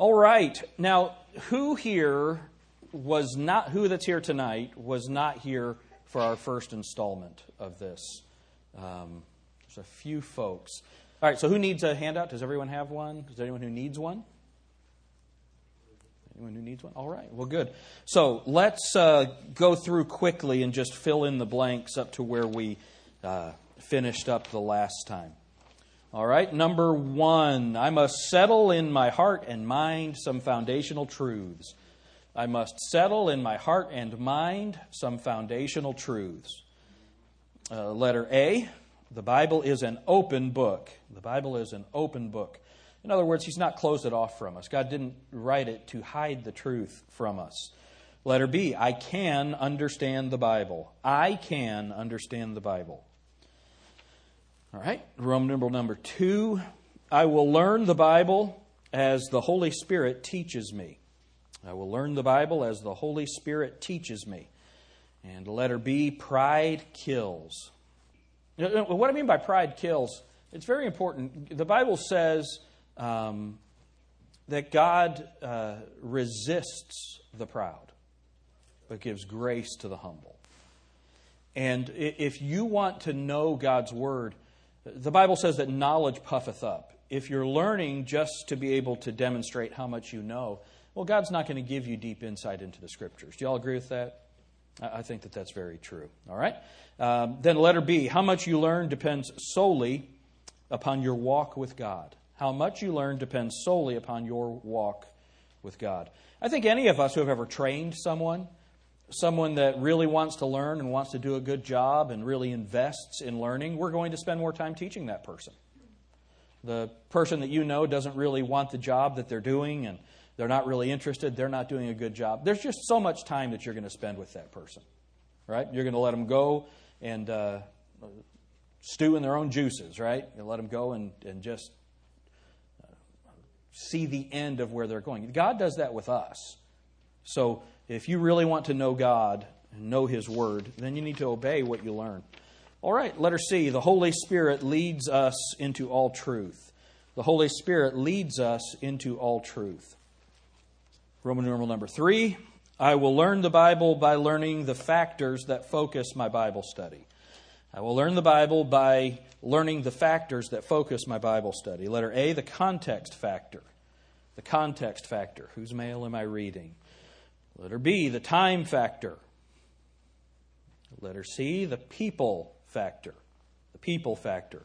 All right. Now, who that's here tonight was not here for our first installment of this? There's a few folks. All right, so who needs a handout? Does everyone have one? Is there anyone who needs one? Anyone who needs one? All right, well, good. So let's go through quickly and just fill in the blanks up to where we finished up the last time. All right, number 1, I must settle in my heart and mind some foundational truths. I must settle in my heart and mind some foundational truths. Letter A, the Bible is an open book. The Bible is an open book. In other words, He's not closed it off from us. God didn't write it to hide the truth from us. Letter B, I can understand the Bible. I can understand the Bible. All right, Roman numeral number 2, I will learn the Bible as the Holy Spirit teaches me. I will learn the Bible as the Holy Spirit teaches me. And letter B, pride kills. What I mean by pride kills, it's very important. The Bible says that God resists the proud, but gives grace to the humble. And if you want to know God's Word, the Bible says that knowledge puffeth up. If you're learning just to be able to demonstrate how much you know, well, God's not going to give you deep insight into the Scriptures. Do you all agree with that? I think that that's very true. All right? Then letter B, how much you learn depends solely upon your walk with God. How much you learn depends solely upon your walk with God. I think any of us who have ever trained someone that really wants to learn and wants to do a good job and really invests in learning, we're going to spend more time teaching that person. The person that you know doesn't really want the job that they're doing and they're not really interested, they're not doing a good job. There's just so much time that you're going to spend with that person, right? You're going to let them go and stew in their own juices, right? You let them go and just see the end of where they're going. God does that with us. So if you really want to know God and know His Word, then you need to obey what you learn. All right, letter C, the Holy Spirit leads us into all truth. The Holy Spirit leads us into all truth. Roman numeral number 3, I will learn the Bible by learning the factors that focus my Bible study. I will learn the Bible by learning the factors that focus my Bible study. Letter A, the context factor. The context factor. Whose mail am I reading? Letter B, the time factor. Letter C, the people factor. The people factor.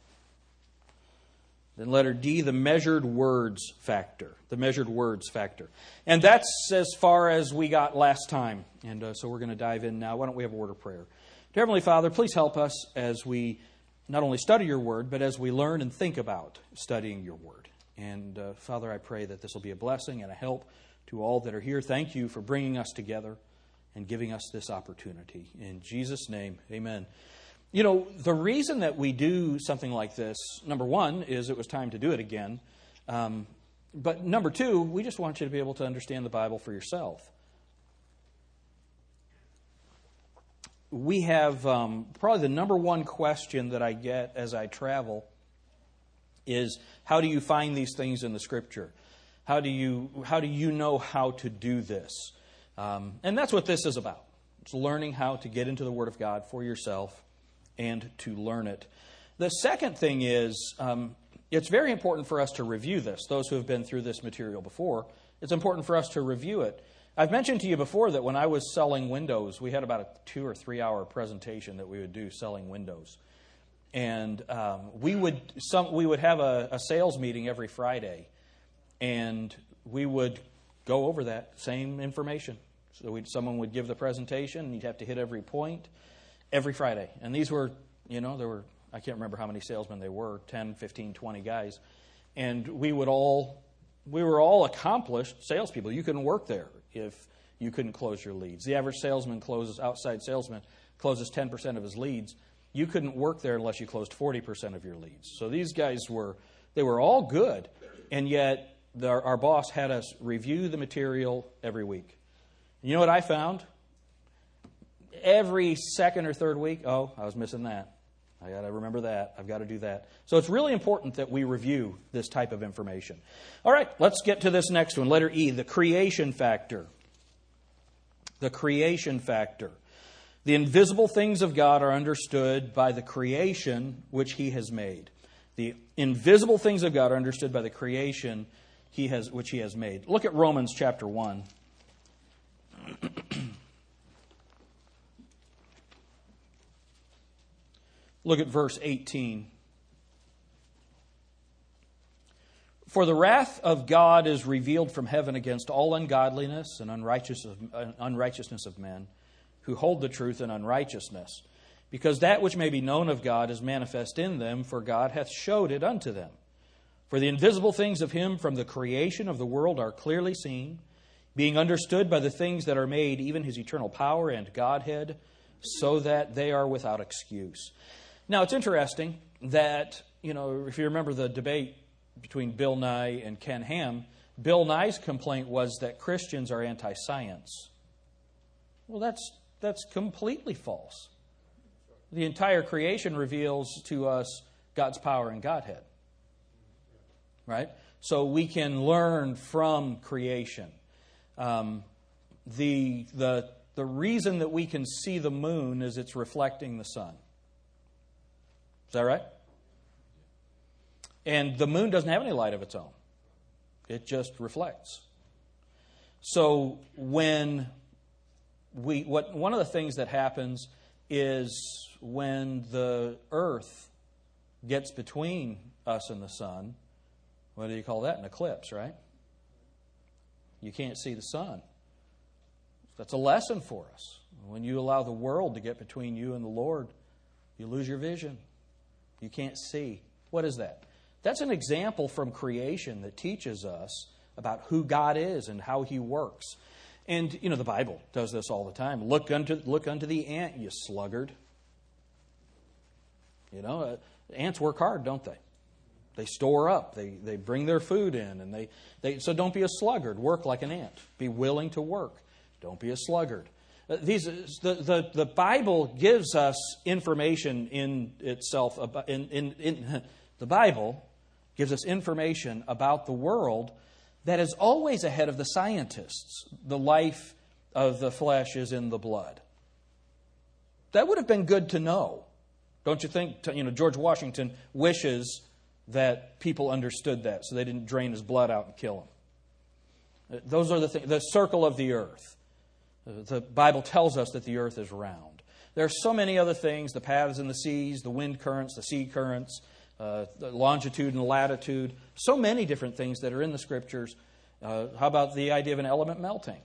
Then letter D, the measured words factor. The measured words factor. And that's as far as we got last time. And so we're going to dive in now. Why don't we have a word of prayer? Dear Heavenly Father, please help us as we not only study your word, but as we learn and think about studying your word. And Father, I pray that this will be a blessing and a help to all that are here. Thank you for bringing us together and giving us this opportunity. In Jesus' name, amen. You know, the reason that we do something like this, number 1, is it was time to do it again. But number 2, we just want you to be able to understand the Bible for yourself. We have probably the number 1 question that I get as I travel is, how do you find these things in the Scripture? How do you know how to do this? And that's what this is about. It's learning how to get into the Word of God for yourself and to learn it. The second thing is, it's very important for us to review this. Those who have been through this material before, it's important for us to review it. I've mentioned to you before that when I was selling windows, we had about a 2 or 3 hour presentation that we would do selling windows. And we would have a sales meeting every Friday. And we would go over that same information. So someone would give the presentation, and you'd have to hit every point every Friday. And these were, I can't remember how many salesmen they were, 10, 15, 20 guys. And we were all accomplished salespeople. You couldn't work there if you couldn't close your leads. The average outside salesman closes 10% of his leads. You couldn't work there unless you closed 40% of your leads. So these guys were all good, and yet our boss had us review the material every week. You know what I found? Every second or third week, I was missing that. I got to remember that. I've got to do that. So it's really important that we review this type of information. All right, let's get to this next one. Letter E, the creation factor. The creation factor. The invisible things of God are understood by the creation which He has made. The invisible things of God are understood by the creation which He has made. Look at Romans chapter 1. Look at verse 18. For the wrath of God is revealed from heaven against all ungodliness and unrighteousness of men who hold the truth in unrighteousness, because that which may be known of God is manifest in them, for God hath showed it unto them. For the invisible things of Him from the creation of the world are clearly seen, being understood by the things that are made, even His eternal power and Godhead, so that they are without excuse. Now, it's interesting that, if you remember the debate between Bill Nye and Ken Ham, Bill Nye's complaint was that Christians are anti-science. Well, that's completely false. The entire creation reveals to us God's power and Godhead. Right? So we can learn from creation. The reason that we can see the moon is it's reflecting the sun. Is that right? And the moon doesn't have any light of its own. It just reflects. So one of the things that happens is when the earth gets between us and the sun, what do you call that? An eclipse, right? You can't see the sun. That's a lesson for us. When you allow the world to get between you and the Lord, you lose your vision. You can't see. What is that? That's an example from creation that teaches us about who God is and how He works. And, the Bible does this all the time. Look unto the ant, you sluggard. Ants work hard, don't they? They store up. They bring their food in. And so don't be a sluggard. Work like an ant. Be willing to work. Don't be a sluggard. The Bible gives us information in itself. The Bible gives us information about the world that is always ahead of the scientists. The life of the flesh is in the blood. That would have been good to know. Don't you think? George Washington wishes that people understood that so they didn't drain his blood out and kill him. Those are the things. The circle of the earth. The Bible tells us that the earth is round. There are so many other things, the paths in the seas, the wind currents, the sea currents, the longitude and latitude, so many different things that are in the Scriptures. How about the idea of an element melting?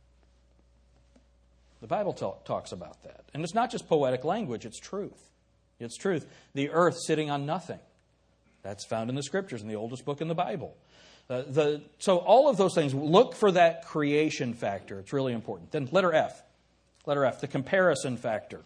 The Bible talks about that. And it's not just poetic language, it's truth. It's truth. The earth sitting on nothing. That's found in the Scriptures, in the oldest book in the Bible. So all of those things, look for that creation factor. It's really important. Then letter F. Letter F, the comparison factor.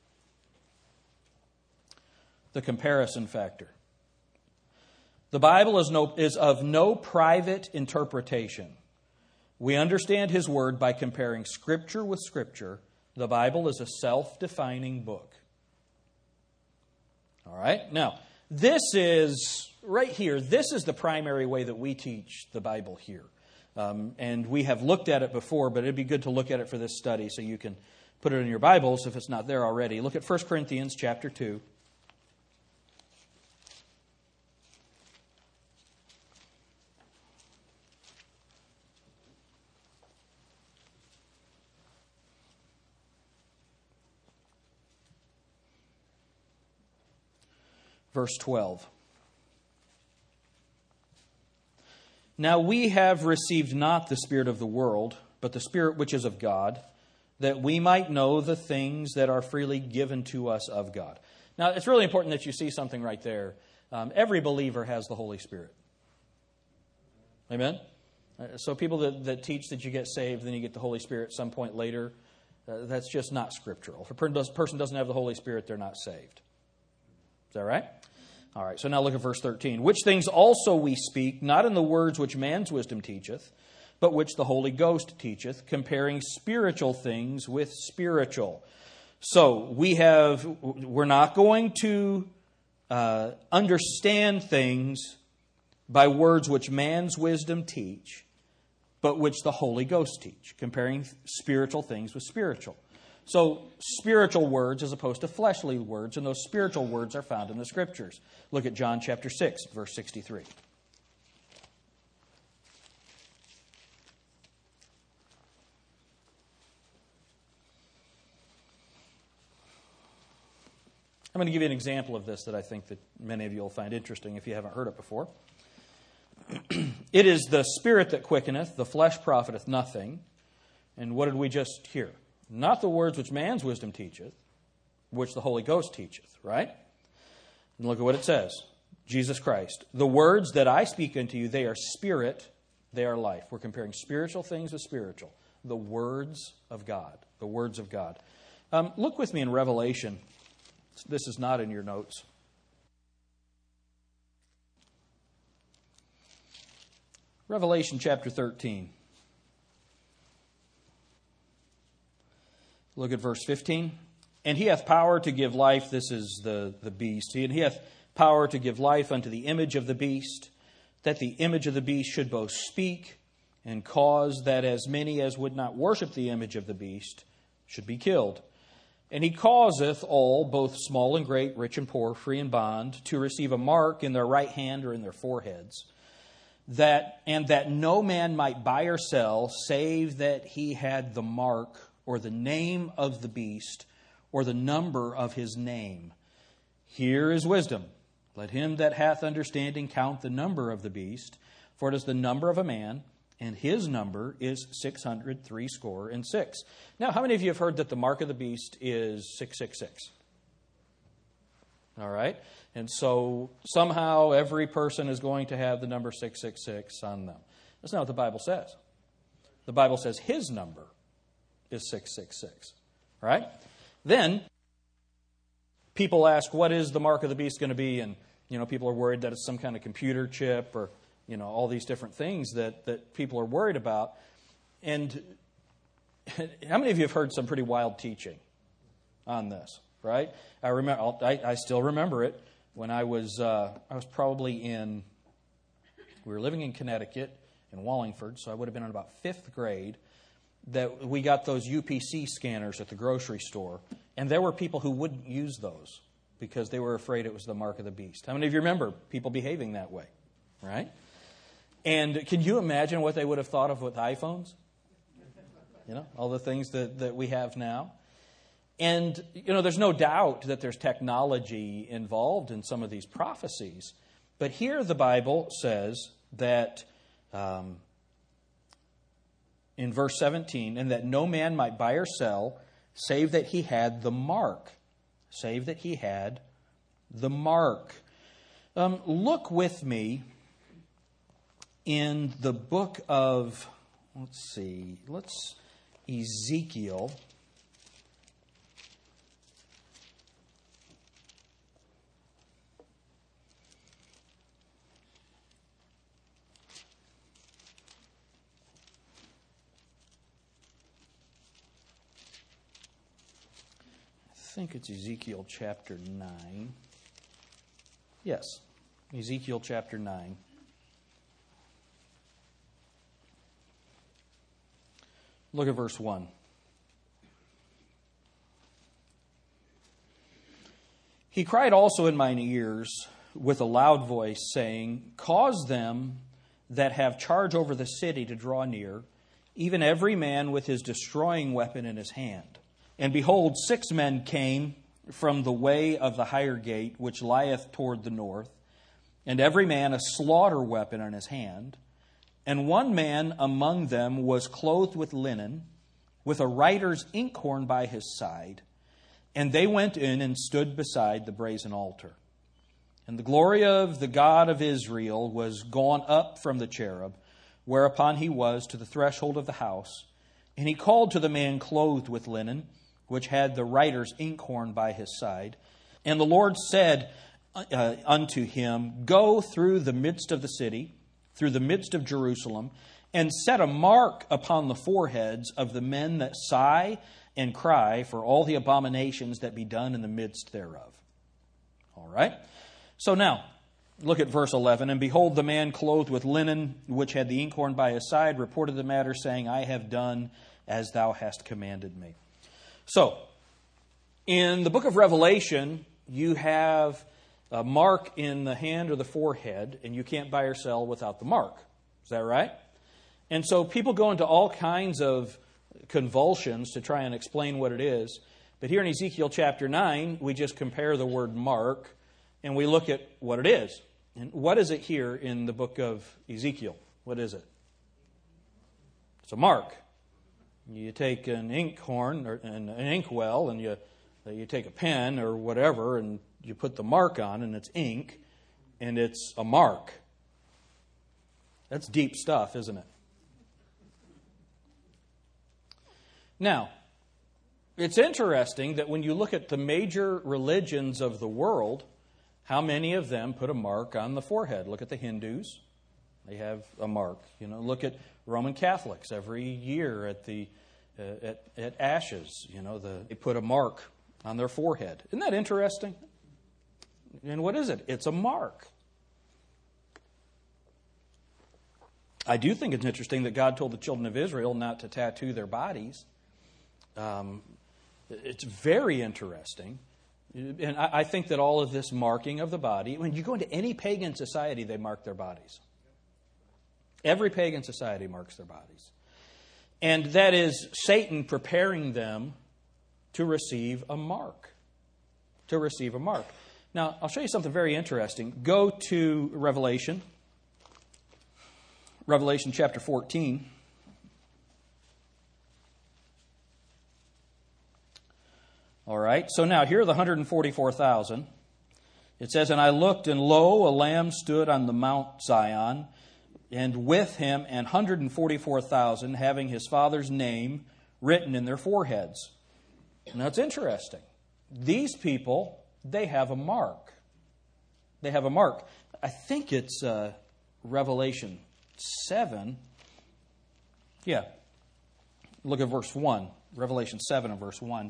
The comparison factor. The Bible is of no private interpretation. We understand His Word by comparing Scripture with Scripture. The Bible is a self-defining book. All right? Now, this is, right here, this is the primary way that we teach the Bible here. And we have looked at it before, but it'd be good to look at it for this study so you can put it in your Bibles if it's not there already. Look at 1 Corinthians chapter 2. Verse 12. Now we have received not the spirit of the world, but the Spirit which is of God, that we might know the things that are freely given to us of God. Now, it's really important that you see something right there. Every believer has the Holy Spirit. Amen? So people that teach that you get saved, then you get the Holy Spirit some point later, that's just not scriptural. If a person doesn't have the Holy Spirit, they're not saved. Is that right? All right, so now look at verse 13. Which things also we speak, not in the words which man's wisdom teacheth, but which the Holy Ghost teacheth, comparing spiritual things with spiritual. So we're not going to understand things by words which man's wisdom teach, but which the Holy Ghost teach, comparing spiritual things with spiritual. So spiritual words as opposed to fleshly words, and those spiritual words are found in the Scriptures. Look at John chapter 6, verse 63. I'm going to give you an example of this that I think that many of you will find interesting if you haven't heard it before. It is the Spirit that quickeneth, the flesh profiteth nothing. And what did we just hear? Not the words which man's wisdom teacheth, which the Holy Ghost teacheth, right? And look at what it says. Jesus Christ. The words that I speak unto you, they are spirit, they are life. We're comparing spiritual things with spiritual. The words of God. The words of God. Look with me in Revelation. This is not in your notes. Revelation chapter 13. Look at verse 15. And he hath power to give life. This is the beast. And he hath power to give life unto the image of the beast, that the image of the beast should both speak and cause that as many as would not worship the image of the beast should be killed. And he causeth all, both small and great, rich and poor, free and bond, to receive a mark in their right hand or in their foreheads, that no man might buy or sell, save that he had the mark or the name of the beast, or the number of his name. Here is wisdom. Let him that hath understanding count the number of the beast, for it is the number of a man, and his number is 666. Now, how many of you have heard that the mark of the beast is 666? All right. And so somehow every person is going to have the number 666 on them. That's not what the Bible says. The Bible says his number is 666. All right? Then people ask, what is the mark of the beast going to be? And, people are worried that it's some kind of computer chip or, all these different things that people are worried about. And how many of you have heard some pretty wild teaching on this, right? I still remember it when I was probably we were living in Connecticut, in Wallingford, so I would have been in about 5th grade, that we got those UPC scanners at the grocery store, and there were people who wouldn't use those because they were afraid it was the mark of the beast. How many of you remember people behaving that way, right? And can you imagine what they would have thought of with iPhones? All the things that we have now. And, there's no doubt that there's technology involved in some of these prophecies. But here the Bible says that in verse 17, and that no man might buy or sell, save that he had the mark. Save that he had the mark. Look with me in the book of, Ezekiel. I think it's Ezekiel chapter 9. Yes, Ezekiel chapter 9. Look at verse 1. He cried also in mine ears with a loud voice, saying, cause them that have charge over the city to draw near, even every man with his destroying weapon in his hand. And behold, 6 men came from the way of the higher gate, which lieth toward the north, and every man a slaughter weapon in his hand. And one man among them was clothed with linen, with a writer's inkhorn by his side. And they went in and stood beside the brazen altar. And the glory of the God of Israel was gone up from the cherub, whereupon he was, to the threshold of the house. And he called to the man clothed with linen, which had the writer's inkhorn by his side. And the Lord said unto him, go through the midst of the city, through the midst of Jerusalem, and set a mark upon the foreheads of the men that sigh and cry for all the abominations that be done in the midst thereof. All right? So now, look at verse 11. And behold, the man clothed with linen, which had the inkhorn by his side, reported the matter, saying, I have done as thou hast commanded me. So, in the book of Revelation, you have a mark in the hand or the forehead, and you can't buy or sell without the mark. Is that right? And so people go into all kinds of convulsions to try and explain what it is. But here in Ezekiel chapter 9, we just compare the word mark, and we look at what it is. And what is it here in the book of Ezekiel? What is it? It's a mark. You take an inkhorn or an inkwell, and you take a pen or whatever, and you put the mark on, and it's ink, and it's a mark. That's deep stuff, isn't it? Now, it's interesting that when you look at the major religions of the world, how many of them put a mark on the forehead? Look at the Hindus. They have a mark. Look at Roman Catholics. Every year at Ashes, they put a mark on their forehead. Isn't that interesting? And what is it? It's a mark. I do think it's interesting that God told the children of Israel not to tattoo their bodies. It's very interesting. And I think that all of this marking of the body, when you go into any pagan society, they mark their bodies. Every pagan society marks their bodies. And that is Satan preparing them to receive a mark. To receive a mark. Now, I'll show you something very interesting. Go to Revelation. Revelation chapter 14. All right, so now here are the 144,000. It says, And I looked, and lo, a lamb stood on the Mount Zion, and with him 144,000, having his father's name written in their foreheads. Now it's interesting. These people, they have a mark. They have a mark. I think it's Revelation 7. Yeah. Look at verse 1. Revelation 7 and verse 1.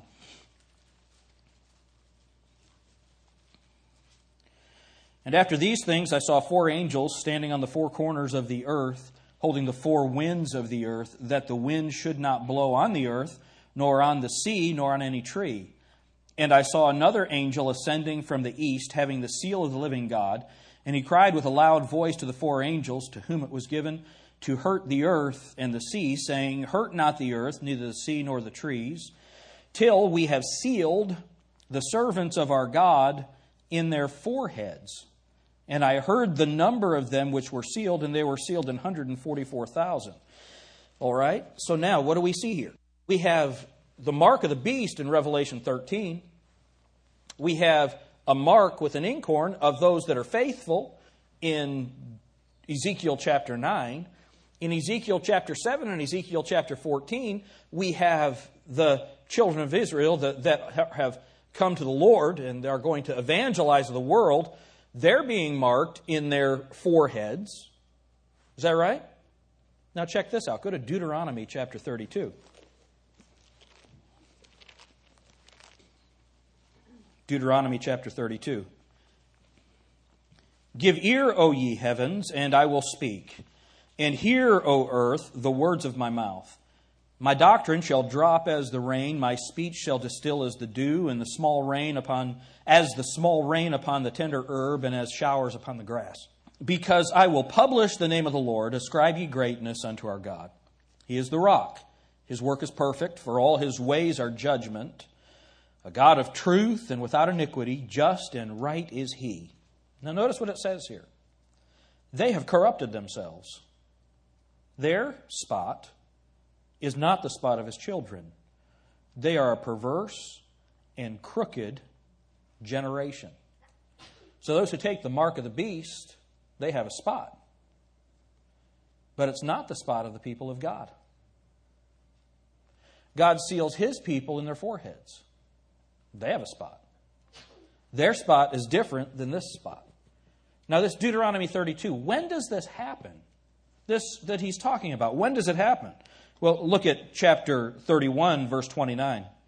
And after these things I saw 4 angels standing on the 4 corners of the earth, holding the 4 winds of the earth, that the wind should not blow on the earth, nor on the sea, nor on any tree. And I saw another angel ascending from the east, having the seal of the living God. And he cried with a loud voice to the 4 angels, to whom it was given to hurt the earth and the sea, saying, Hurt not the earth, neither the sea nor the trees, till we have sealed the servants of our God in their foreheads. And I heard the number of them which were sealed, and they were sealed in 144,000. All right? So now, what do we see here? We have the mark of the beast in Revelation 13. We have a mark with an inkhorn of those that are faithful in Ezekiel chapter 9. In Ezekiel chapter 7 and Ezekiel chapter 14, we have the children of Israel that have come to the Lord and are going to evangelize the world. They're being marked in their foreheads. Is that right? Now check this out. Go to Deuteronomy chapter 32. Deuteronomy chapter 32. Give ear, O ye heavens, and I will speak. And hear, O earth, the words of my mouth. My doctrine shall drop as the rain, my speech shall distill as the dew, and the small rain upon the tender herb, and as showers upon the grass. Because I will publish the name of the Lord, ascribe ye greatness unto our God. He is the rock. His work is perfect, for all his ways are judgment. A God of truth and without iniquity, just and right is he. Now notice what it says here. They have corrupted themselves. Their spot is not the spot of his children. They are a perverse and crooked generation. So those who take the mark of the beast, they have a spot. But it's not the spot of the people of God. God seals his people in their foreheads. They have a spot. Their spot is different than this spot. Now this Deuteronomy 32, when does this happen? This that he's talking about, when does it happen? Well, look at chapter 31, verse 29.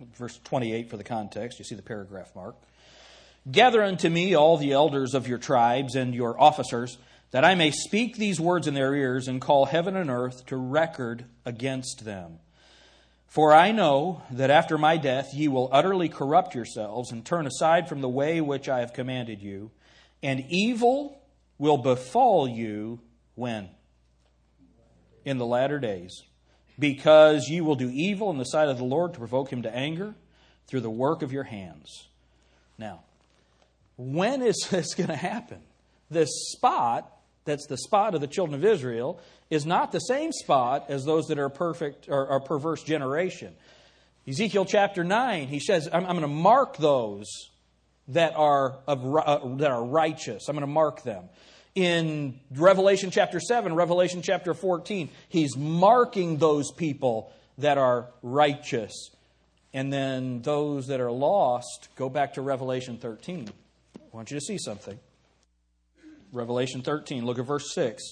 verse 28 for the context. You see the paragraph mark. Gather unto me all the elders of your tribes and your officers, that I may speak these words in their ears and call heaven and earth to record against them. For I know that after my death ye will utterly corrupt yourselves and turn aside from the way which I have commanded you, and evil will befall you when? In the latter days. Because ye will do evil in the sight of the Lord to provoke him to anger through the work of your hands. Now, when is this going to happen? This spot, that's the spot of the children of Israel, is not the same spot as those that are perfect or perverse generation. Ezekiel chapter 9, he says, I'm going to mark those that are righteous. I'm going to mark them. In Revelation chapter 7, Revelation chapter 14, he's marking those people that are righteous. And then those that are lost, go back to Revelation 13. I want you to see something. Revelation 13, look at verse 6.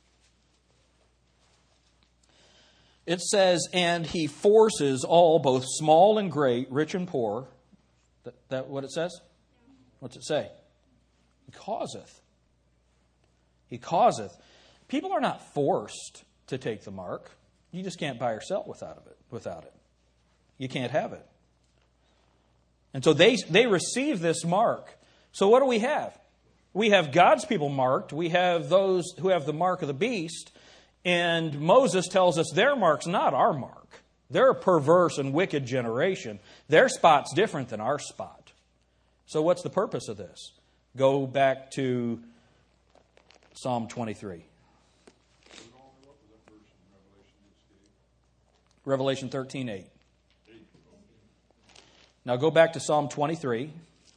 It says, and he forces all, both small and great, rich and poor. That what it says? What's it say? He causeth. He causeth. People are not forced to take the mark. You just can't buy or sell without it. You can't have it. And so they receive this mark. So what do we have? We have God's people marked. We have those who have the mark of the beast. And Moses tells us their mark's not our mark. They're a perverse and wicked generation. Their spot's different than our spot. So what's the purpose of this? Go back to Psalm 23. Revelation 13:8. Now go back to Psalm 23.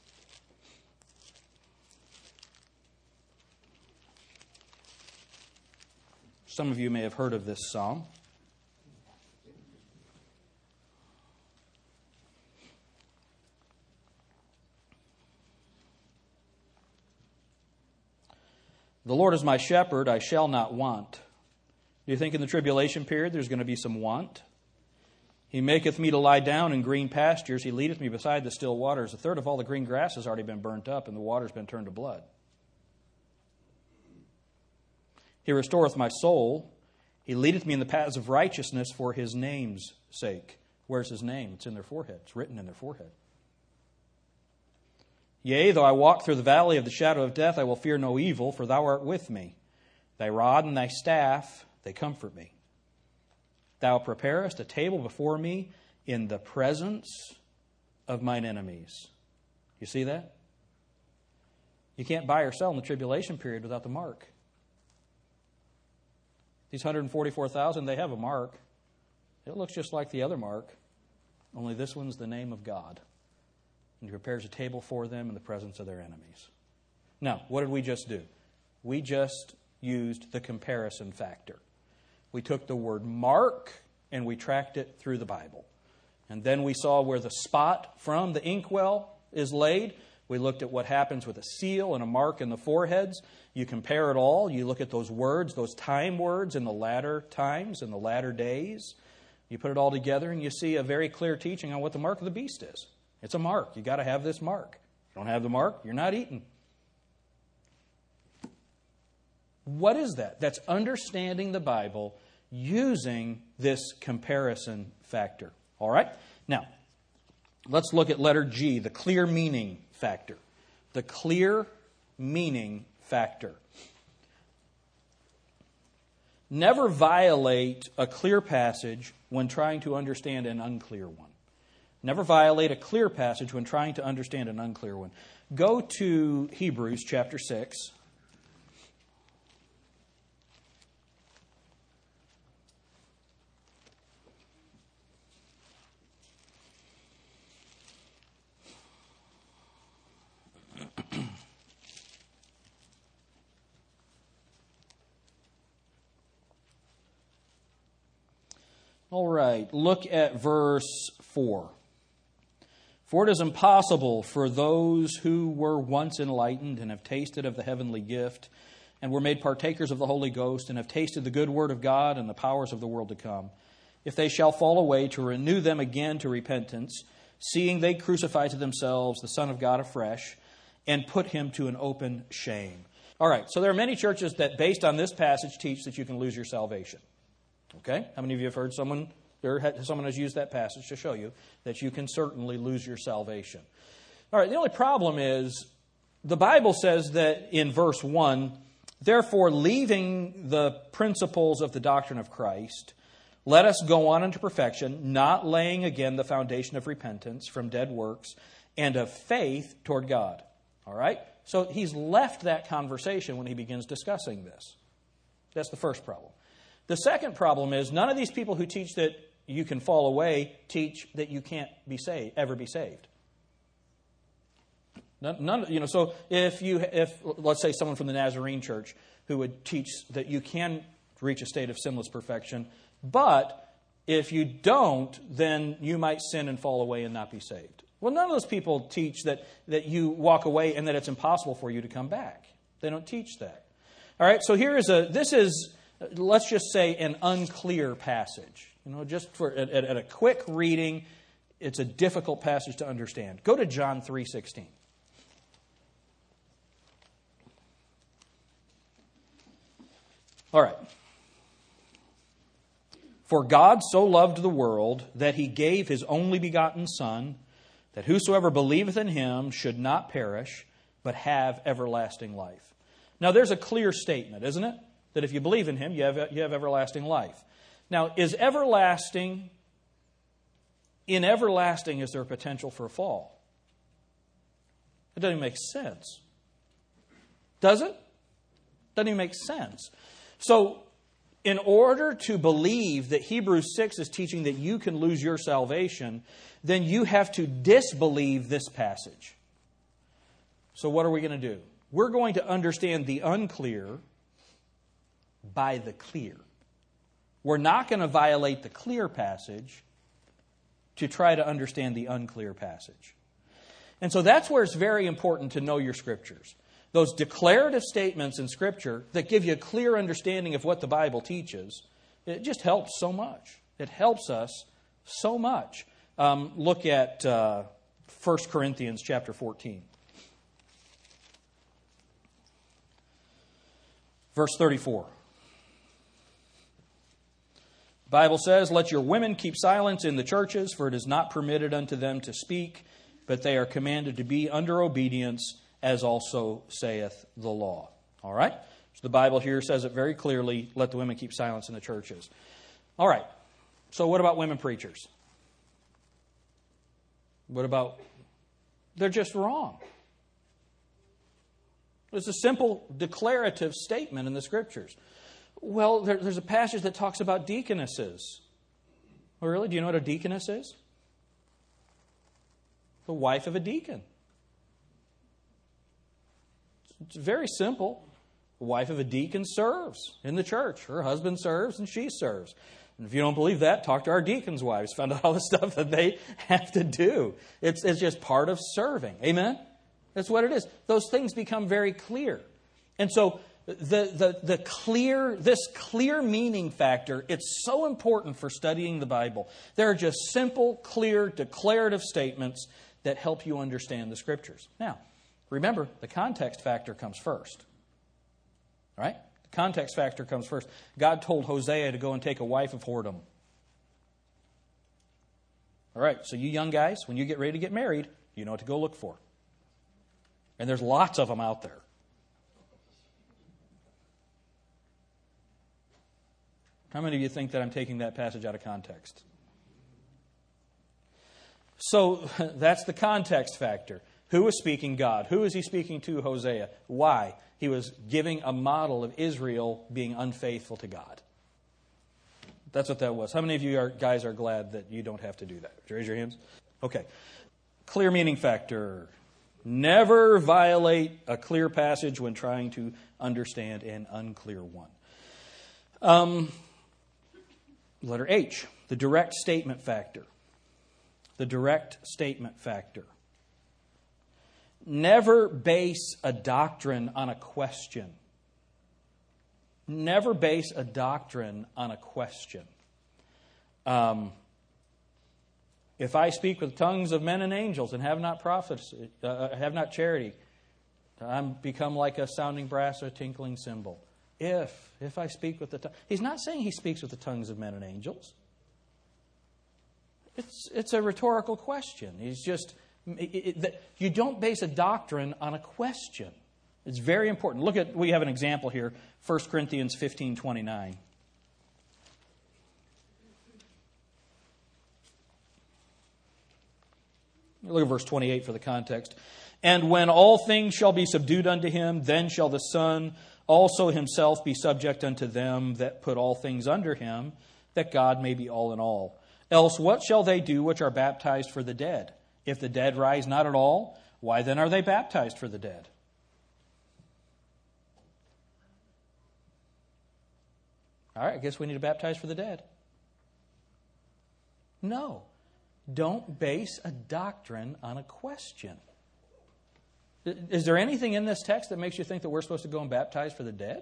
Some of you may have heard of this psalm. The Lord is my shepherd, I shall not want. Do you think in the tribulation period there's going to be some want? He maketh me to lie down in green pastures. He leadeth me beside the still waters. A third of all the green grass has already been burnt up, and the water's been turned to blood. He restoreth my soul. He leadeth me in the paths of righteousness for his name's sake. Where's his name? It's in their forehead. It's written in their forehead. Yea, though I walk through the valley of the shadow of death, I will fear no evil, for thou art with me. Thy rod and thy staff, they comfort me. Thou preparest a table before me in the presence of mine enemies. You see that? You can't buy or sell in the tribulation period without the mark. These 144,000, they have a mark. It looks just like the other mark, only this one's the name of God. And he prepares a table for them in the presence of their enemies. Now, what did we just do? We just used the comparison factor. We took the word mark and we tracked it through the Bible. And then we saw where the spot from the inkwell is laid. We looked at what happens with a seal and a mark in the foreheads. You compare it all. You look at those words, those time words in the latter times, in the latter days. You put it all together and you see a very clear teaching on what the mark of the beast is. It's a mark. You've got to have this mark. If you don't have the mark, you're not eating. What is that? That's understanding the Bible using this comparison factor. All right? Now, let's look at letter G, the clear meaning factor. The clear meaning factor. Never violate a clear passage when trying to understand an unclear one. Never violate a clear passage when trying to understand an unclear one. Go to Hebrews chapter 6. All right, look at verse 4. For it is impossible for those who were once enlightened and have tasted of the heavenly gift and were made partakers of the Holy Ghost and have tasted the good word of God and the powers of the world to come, if they shall fall away, to renew them again to repentance, seeing they crucify to themselves the Son of God afresh and put him to an open shame. All right, so there are many churches that, based on this passage, teach that you can lose your salvation. Okay? How many of you have heard someone has used that passage to show you that you can certainly lose your salvation? All right, the only problem is the Bible says that in verse 1, therefore, leaving the principles of the doctrine of Christ, let us go on into perfection, not laying again the foundation of repentance from dead works and of faith toward God. All right? So he's left that conversation when he begins discussing this. That's the first problem. The second problem is none of these people who teach that you can fall away teach that you can't be saved, ever be saved. None, so if let's say someone from the Nazarene church who would teach that you can reach a state of sinless perfection, but if you don't, then you might sin and fall away and not be saved. Well, none of those people teach that you walk away and that it's impossible for you to come back. They don't teach that. All right, so this is, let's just say, an unclear passage. Just at a quick reading, it's a difficult passage to understand. Go to John 3:16. All right. For God so loved the world that he gave his only begotten Son, that whosoever believeth in him should not perish, but have everlasting life. Now, there's a clear statement, isn't it? That if you believe in him, you have everlasting life. Now, in everlasting, is there a potential for a fall? It doesn't even make sense. Does it? Doesn't even make sense. So, in order to believe that Hebrews 6 is teaching that you can lose your salvation, then you have to disbelieve this passage. So what are we going to do? We're going to understand the unclear by the clear. We're not going to violate the clear passage to try to understand the unclear passage. And so that's where it's very important to know your Scriptures. Those declarative statements in Scripture that give you a clear understanding of what the Bible teaches, it just helps so much. It helps us so much. Look at 1 Corinthians chapter 14. Verse 34. The Bible says, let your women keep silence in the churches, for it is not permitted unto them to speak, but they are commanded to be under obedience, as also saith the law. All right? So the Bible here says it very clearly, let the women keep silence in the churches. All right. So what about women preachers? What about... They're just wrong. It's a simple declarative statement in the Scriptures. Well, there's a passage that talks about deaconesses. Oh, really? Do you know what a deaconess is? The wife of a deacon. It's very simple. The wife of a deacon serves in the church. Her husband serves and she serves. And if you don't believe that, talk to our deacons' wives. Find out all the stuff that they have to do. It's just part of serving. Amen? That's what it is. Those things become very clear. And so this clear meaning factor, it's so important for studying the Bible. There are just simple, clear, declarative statements that help you understand the Scriptures. Now, remember, the context factor comes first. All right? The context factor comes first. God told Hosea to go and take a wife of whoredom. All right, so you young guys, when you get ready to get married, you know what to go look for. And there's lots of them out there. How many of you think that I'm taking that passage out of context? So that's the context factor. Who was speaking? God. Who is he speaking to? Hosea. Why? He was giving a model of Israel being unfaithful to God. That's what that was. How many of you guys are glad that you don't have to do that? Raise your hands. Okay. Clear meaning factor. Never violate a clear passage when trying to understand an unclear one. Letter H, the direct statement factor. The direct statement factor. Never base a doctrine on a question. Never base a doctrine on a question. If I speak with tongues of men and angels and have not prophecy, have not charity, I'm become like a sounding brass or a tinkling cymbal. If I speak with the tongue. He's not saying he speaks with the tongues of men and angels. It's a rhetorical question. He's just, you don't base a doctrine on a question. It's very important. We have an example here, 1 Corinthians 15:29. Look at verse 28 for the context. And when all things shall be subdued unto him, then shall the Son also himself be subject unto them that put all things under him, that God may be all in all. Else what shall they do which are baptized for the dead? If the dead rise not at all, why then are they baptized for the dead? All right, I guess we need to baptize for the dead. No. Don't base a doctrine on a question. Is there anything in this text that makes you think that we're supposed to go and baptize for the dead?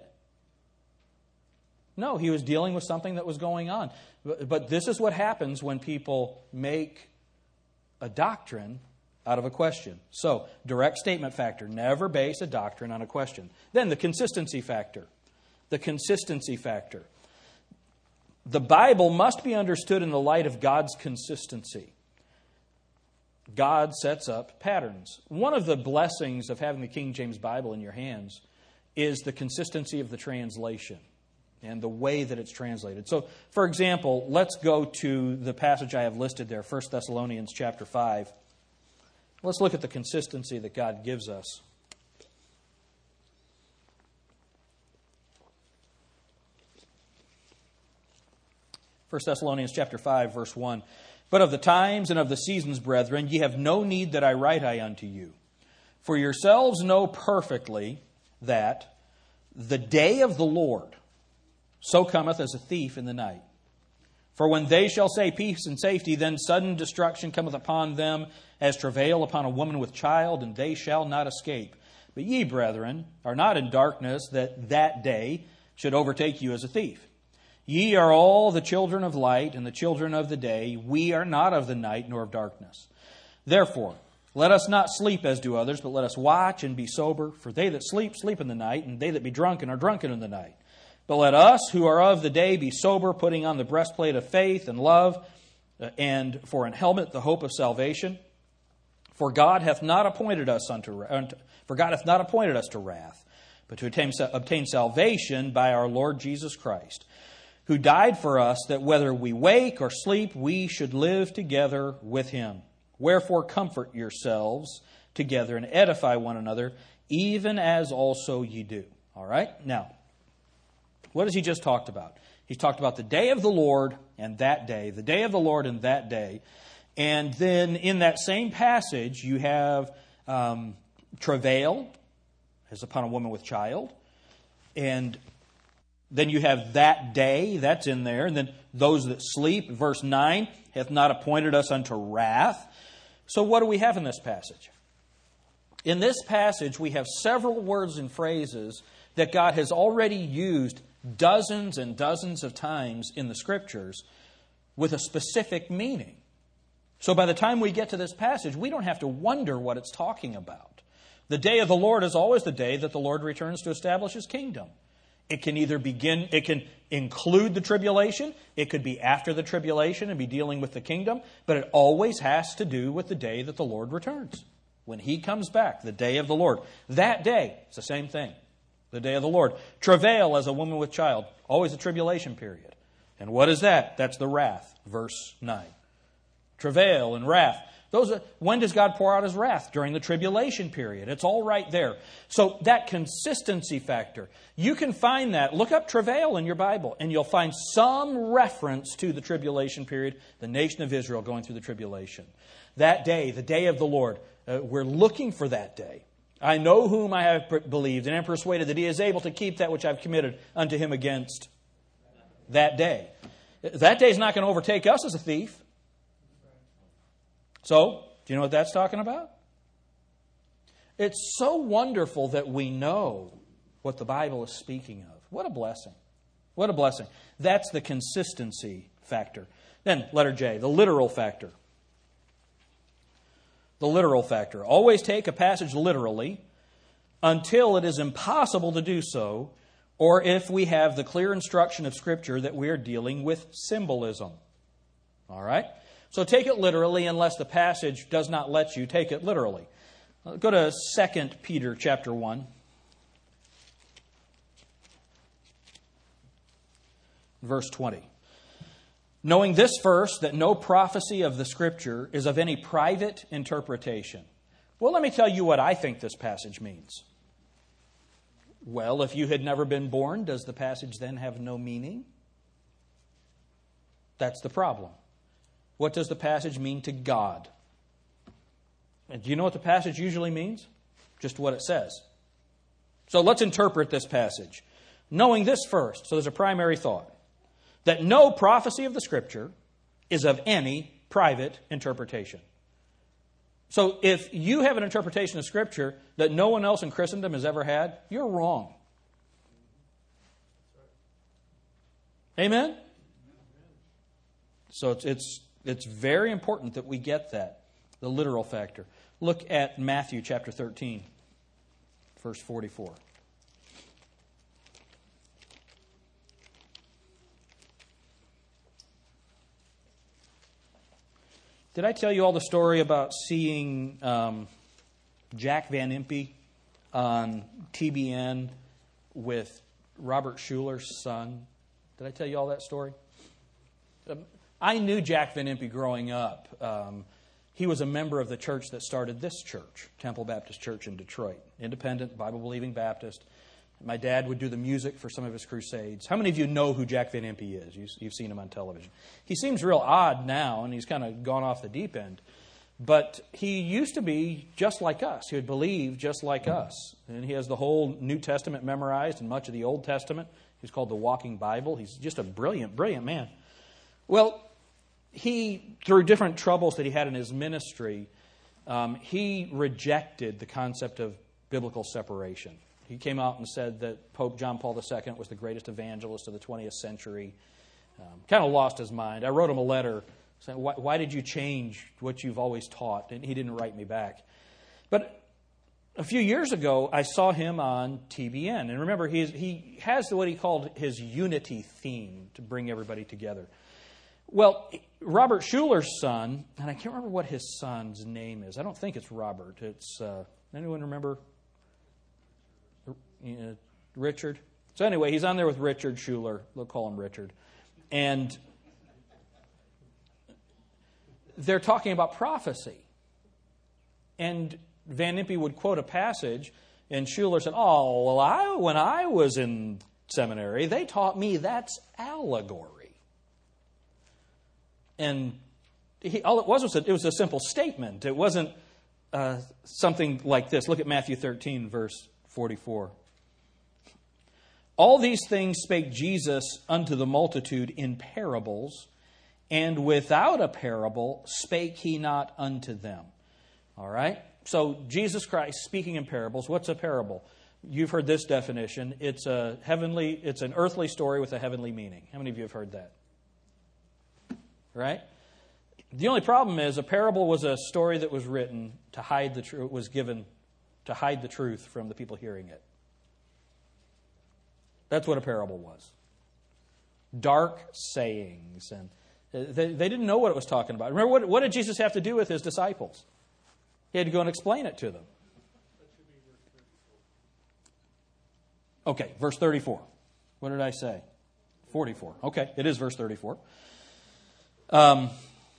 No, he was dealing with something that was going on. But this is what happens when people make a doctrine out of a question. So, direct statement factor. Never base a doctrine on a question. Then the consistency factor. The consistency factor. The Bible must be understood in the light of God's consistency. God sets up patterns. One of the blessings of having the King James Bible in your hands is the consistency of the translation and the way that it's translated. So, for example, let's go to the passage I have listed there, 1 Thessalonians chapter 5. Let's look at the consistency that God gives us. 1 Thessalonians chapter 5, verse 1. But of the times and of the seasons, brethren, ye have no need that I write unto you. For yourselves know perfectly that the day of the Lord so cometh as a thief in the night. For when they shall say peace and safety, then sudden destruction cometh upon them as travail upon a woman with child, and they shall not escape. But ye, brethren, are not in darkness, that day should overtake you as a thief. Ye are all the children of light and the children of the day. We are not of the night nor of darkness. Therefore, let us not sleep as do others, but let us watch and be sober. For they that sleep, sleep in the night, and they that be drunken are drunken in the night. But let us who are of the day be sober, putting on the breastplate of faith and love, and for an helmet the hope of salvation. For God hath not appointed us to wrath, but to obtain salvation by our Lord Jesus Christ, who died for us, that whether we wake or sleep, we should live together with him. Wherefore comfort yourselves together and edify one another, even as also ye do. All right? Now, what has he just talked about? He's talked about the day of the Lord and that day. The day of the Lord and that day. And then in that same passage, you have travail as upon a woman with child. And then you have that day, that's in there. And then those that sleep, verse 9, hath not appointed us unto wrath. So what do we have in this passage? In this passage, we have several words and phrases that God has already used dozens and dozens of times in the Scriptures with a specific meaning. So by the time we get to this passage, we don't have to wonder what it's talking about. The day of the Lord is always the day that the Lord returns to establish His kingdom. It can either it can include the tribulation, it could be after the tribulation and be dealing with the kingdom, but it always has to do with the day that the Lord returns. When He comes back, the day of the Lord. That day, it's the same thing. The day of the Lord. Travail as a woman with child, always a tribulation period. And what is that? That's the wrath, verse 9. Travail and wrath. When does God pour out His wrath? During the tribulation period. It's all right there. So that consistency factor, you can find that. Look up travail in your Bible, and you'll find some reference to the tribulation period, the nation of Israel going through the tribulation. That day, the day of the Lord, we're looking for that day. I know whom I have believed, and am persuaded that He is able to keep that which I've committed unto Him against that day. That day is not going to overtake us as a thief. So, do you know what that's talking about? It's so wonderful that we know what the Bible is speaking of. What a blessing. What a blessing. That's the consistency factor. Then, letter J, the literal factor. The literal factor. Always take a passage literally until it is impossible to do so, or if we have the clear instruction of Scripture that we are dealing with symbolism. All right? So take it literally unless the passage does not let you take it literally. Go to 2 Peter chapter 1. Verse 20. Knowing this first, that no prophecy of the Scripture is of any private interpretation. Well, let me tell you what I think this passage means. Well, if you had never been born, does the passage then have no meaning? That's the problem. What does the passage mean to God? And do you know what the passage usually means? Just what it says. So let's interpret this passage. Knowing this first, so there's a primary thought, that no prophecy of the Scripture is of any private interpretation. So if you have an interpretation of Scripture that no one else in Christendom has ever had, you're wrong. Amen? So it's very important that we get that, the literal factor. Look at Matthew chapter 13, verse 44. Did I tell you all the story about seeing Jack Van Impe on TBN with Robert Schuller's son? Did I tell you all that story? I knew Jack Van Impe growing up. He was a member of the church that started this church, Temple Baptist Church in Detroit. Independent, Bible-believing Baptist. My dad would do the music for some of his crusades. How many of you know who Jack Van Impe is? You've seen him on television. He seems real odd now, and he's kind of gone off the deep end. But he used to be just like us. He would believe just like us. And he has the whole New Testament memorized and much of the Old Testament. He's called the Walking Bible. He's just a brilliant, brilliant man. Well, he, through different troubles that he had in his ministry, he rejected the concept of biblical separation. He came out and said that Pope John Paul II was the greatest evangelist of the 20th century. Kind of lost his mind. I wrote him a letter saying, why did you change what you've always taught? And he didn't write me back. But a few years ago, I saw him on TBN. And remember, he has what he called his unity theme to bring everybody together. Well, Robert Schuller's son, and I can't remember what his son's name is. I don't think it's Robert. It's, anyone remember? Richard. So anyway, he's on there with Richard Schuller. We'll call him Richard. And they're talking about prophecy. And Van Impe would quote a passage, and Schuller said, when I was in seminary, they taught me that's allegory. And all it was a simple statement. It wasn't something like this. Look at Matthew 13, verse 44. All these things spake Jesus unto the multitude in parables, and without a parable spake he not unto them. All right? So Jesus Christ speaking in parables. What's a parable? You've heard this definition. It's an earthly story with a heavenly meaning. How many of you have heard that? Right? The only problem is a parable was a story that was written to hide the truth, was given to hide the truth from the people hearing it. That's what a parable was. Dark sayings. And they didn't know what it was talking about. Remember, what did Jesus have to do with his disciples? He had to go and explain it to them. Okay, verse 34. What did I say? 44. Okay, it is verse 34. An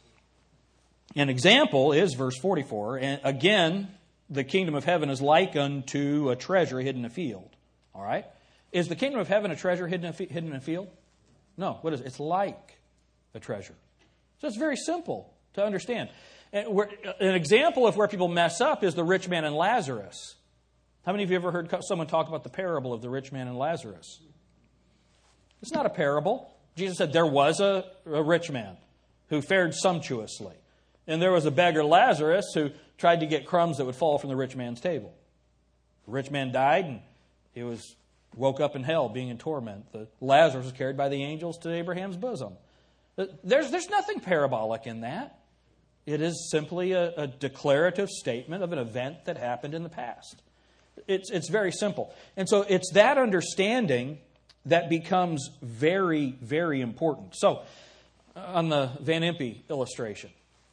example is verse 44. And again, the kingdom of heaven is like unto a treasure hidden in a field. All right? Is the kingdom of heaven a treasure hidden in a field? No. What is it? It's like a treasure. So it's very simple to understand. And an example of where people mess up is the rich man and Lazarus. How many of you ever heard someone talk about the parable of the rich man and Lazarus? It's not a parable. Jesus said there was a rich man who fared sumptuously. And there was a beggar, Lazarus, who tried to get crumbs that would fall from the rich man's table. The rich man died, and he woke up in hell, being in torment. The Lazarus was carried by the angels to Abraham's bosom. There's nothing parabolic in that. It is simply a declarative statement of an event that happened in the past. It's very simple. And so it's that understanding that becomes very, very important. So, on the Van Impe illustration,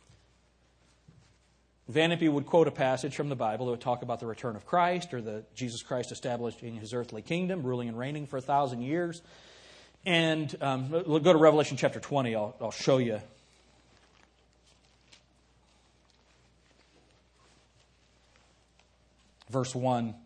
Van Impe would quote a passage from the Bible that would talk about the return of Christ, or Jesus Christ establishing His earthly kingdom, ruling and reigning for 1,000 years. And we'll go to Revelation chapter 20. I'll show you. Verse 1.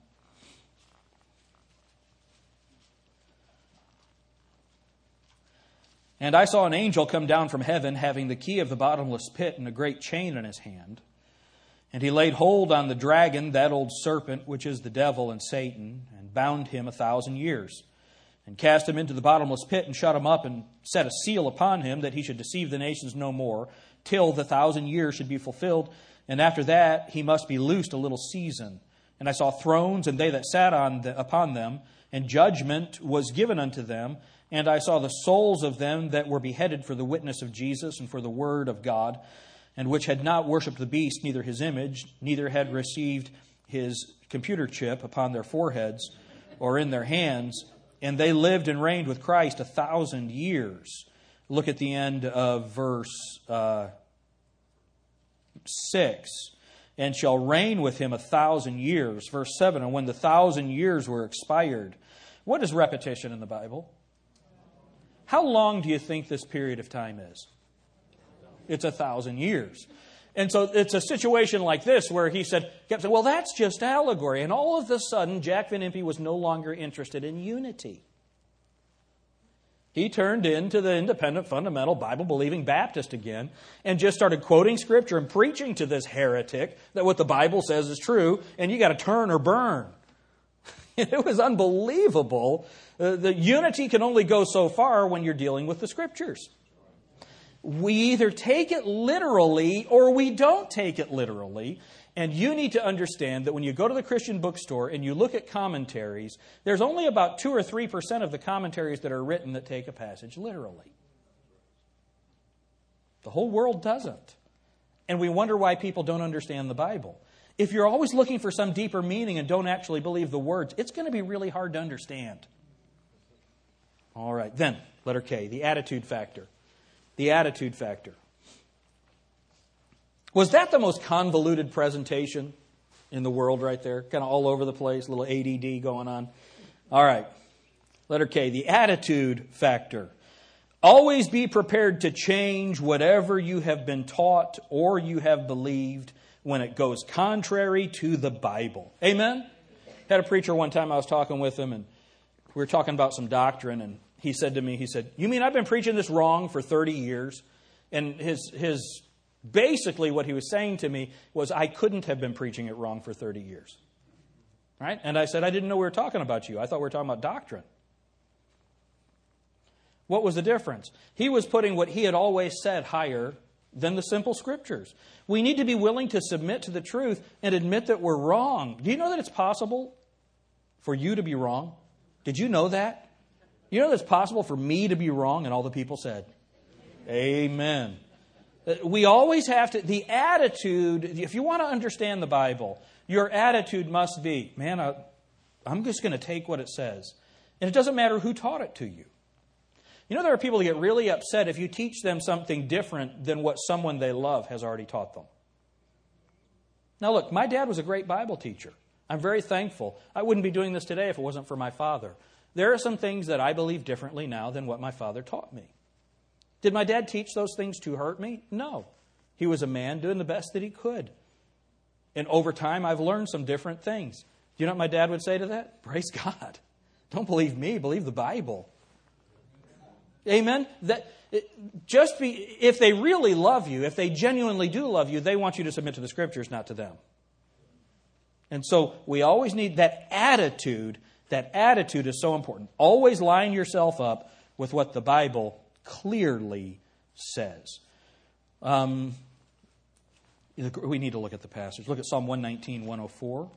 And I saw an angel come down from heaven, having the key of the bottomless pit and a great chain in his hand. And he laid hold on the dragon, that old serpent, which is the devil and Satan, and bound him 1,000 years, and cast him into the bottomless pit, and shut him up, and set a seal upon him, that he should deceive the nations no more, till the 1,000 years should be fulfilled. And after that he must be loosed a little season. And I saw thrones, and they that sat upon them, and judgment was given unto them. And I saw the souls of them that were beheaded for the witness of Jesus and for the word of God, and which had not worshipped the beast, neither his image, neither had received his computer chip upon their foreheads or in their hands. And they lived and reigned with Christ 1,000 years. Look at the end of verse 6. And shall reign with him 1,000 years. Verse 7, and when the 1,000 years were expired. What is repetition in the Bible? How long do you think this period of time is? It's 1,000 years. And so it's a situation like this where he kept saying, well, that's just allegory. And all of a sudden, Jack Van Impe was no longer interested in unity. He turned into the independent, fundamental, Bible-believing Baptist again and just started quoting Scripture and preaching to this heretic that what the Bible says is true, and you got to turn or burn. It was unbelievable. The unity can only go so far when you're dealing with the Scriptures. We either take it literally or we don't take it literally. And you need to understand that when you go to the Christian bookstore and you look at commentaries, there's only about 2 or 3% of the commentaries that are written that take a passage literally. The whole world doesn't. And we wonder why people don't understand the Bible. If you're always looking for some deeper meaning and don't actually believe the words, it's going to be really hard to understand. All right, then, letter K, the attitude factor. The attitude factor. Was that the most convoluted presentation in the world right there? Kind of all over the place, a little ADD going on. All right. Letter K, the attitude factor. Always be prepared to change whatever you have been taught or you have believed when it goes contrary to the Bible. Amen? Had a preacher one time, I was talking with him, and we were talking about some doctrine, and he said to me, you mean I've been preaching this wrong for 30 years? And his basically what he was saying to me was, I couldn't have been preaching it wrong for 30 years. Right? And I said, I didn't know we were talking about you. I thought we were talking about doctrine. What was the difference? He was putting what he had always said higher than the simple Scriptures. We need to be willing to submit to the truth and admit that we're wrong. Do you know that it's possible for you to be wrong? Did you know that? You know that it's possible for me to be wrong? And all the people said, Amen. We always have to, the attitude, if you want to understand the Bible, your attitude must be, man, I'm just going to take what it says. And it doesn't matter who taught it to you. You know, there are people who get really upset if you teach them something different than what someone they love has already taught them. Now look, my dad was a great Bible teacher. I'm very thankful. I wouldn't be doing this today if it wasn't for my father. There are some things that I believe differently now than what my father taught me. Did my dad teach those things to hurt me? No. He was a man doing the best that he could. And over time, I've learned some different things. Do you know what my dad would say to that? Praise God. Don't believe me, believe the Bible. Amen? If they really love you, if they genuinely do love you, they want you to submit to the Scriptures, not to them. And so we always need that attitude. That attitude is so important. Always line yourself up with what the Bible clearly says. We need to look at the passage. Look at Psalm 119, 104.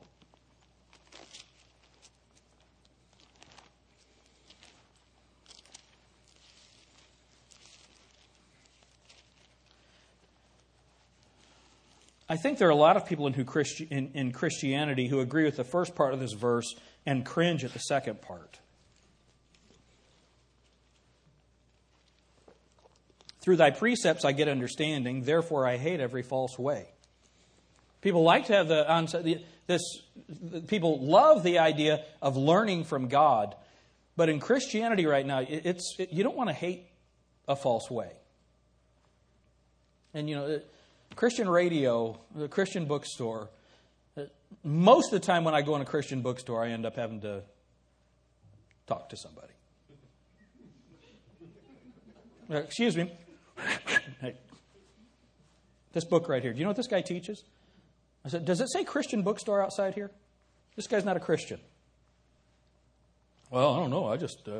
I think there are a lot of people in Christianity who agree with the first part of this verse and cringe at the second part. Through thy precepts I get understanding, therefore I hate every false way. People like to have people love the idea of learning from God, but in Christianity right now, you don't want to hate a false way. And Christian radio, the Christian bookstore, most of the time when I go in a Christian bookstore, I end up having to talk to somebody. Excuse me. Hey, this book right here, do you know what this guy teaches? I said, does it say Christian bookstore outside here? This guy's not a Christian. Well, I don't know. I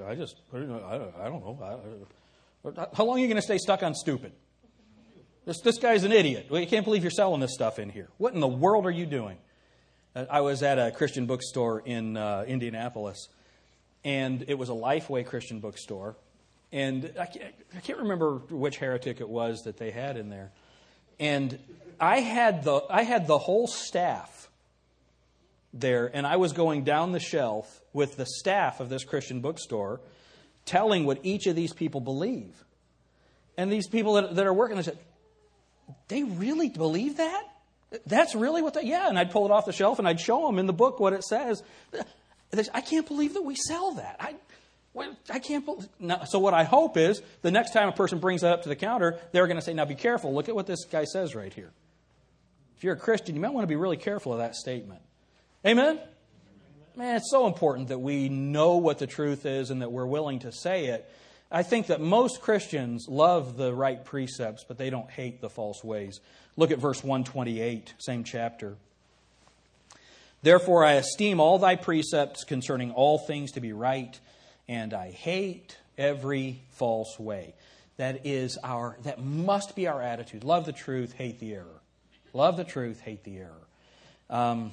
don't know. How long are you going to stay stuck on stupid? This guy's an idiot. Well, you can't believe you're selling this stuff in here. What in the world are you doing? I was at a Christian bookstore in Indianapolis, and it was a Lifeway Christian bookstore. And I can't remember which heretic it was that they had in there. And I had the whole staff there, and I was going down the shelf with the staff of this Christian bookstore, telling what each of these people believe. And these people that are working, I said, they really believe that? That's really what they... Yeah, and I'd pull it off the shelf, and I'd show them in the book what it says. I can't believe that we sell that. I can't believe... No. So what I hope is, the next time a person brings that up to the counter, they're going to say, now be careful, look at what this guy says right here. If you're a Christian, you might want to be really careful of that statement. Amen? Man, it's so important that we know what the truth is and that we're willing to say it. I think that most Christians love the right precepts, but they don't hate the false ways. Look at verse 128, same chapter. Therefore I esteem all thy precepts concerning all things to be right, and I hate every false way. That must be our attitude. Love the truth, hate the error. Love the truth, hate the error. All